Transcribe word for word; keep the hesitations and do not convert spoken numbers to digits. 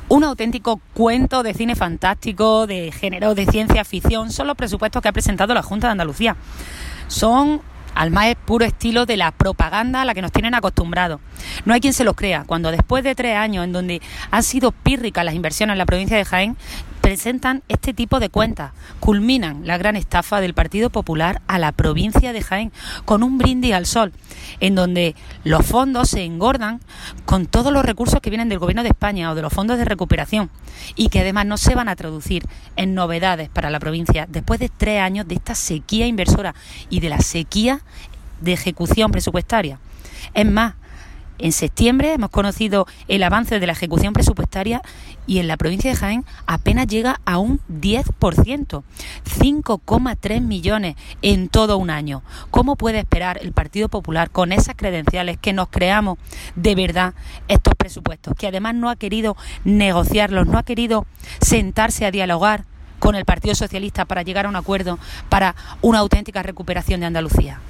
Un auténtico cuento de cine fantástico, de género, de ciencia ficción. Son los presupuestos que ha presentado la Junta de Andalucía. Son al más puro estilo de la propaganda a la que nos tienen acostumbrados. No hay quien se los crea, cuando después de tres años en donde han sido pírricas las inversiones en la provincia de Jaén, presentan este tipo de cuentas. Culminan la gran estafa del Partido Popular a la provincia de Jaén con un brindis al sol, en donde los fondos se engordan con todos los recursos que vienen del Gobierno de España o de los fondos de recuperación, y que además no se van a traducir en novedades para la provincia después de tres años de esta sequía inversora y de la sequía de ejecución presupuestaria. Es más, en septiembre hemos conocido el avance de la ejecución presupuestaria y en la provincia de Jaén apenas llega a un diez por ciento, cinco coma tres millones en todo un año. ¿Cómo puede esperar el Partido Popular con esas credenciales que nos creamos de verdad estos presupuestos? Que además no ha querido negociarlos, no ha querido sentarse a dialogar con el Partido Socialista para llegar a un acuerdo para una auténtica recuperación de Andalucía.